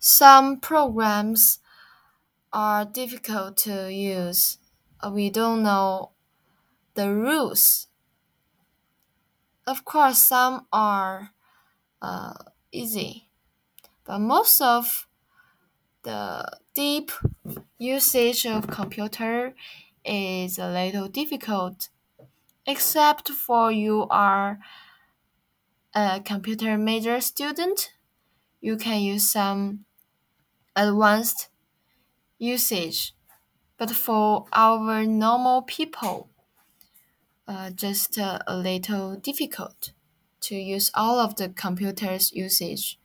Some programs are difficult to use. We don't know the rules. Of course, some are uh, easy, but most of the deep usage of computer is a little difficult, except for you are a computer major student. You can use some advanced usage, but for our normal people, just a little difficult to use all of the computer's usage.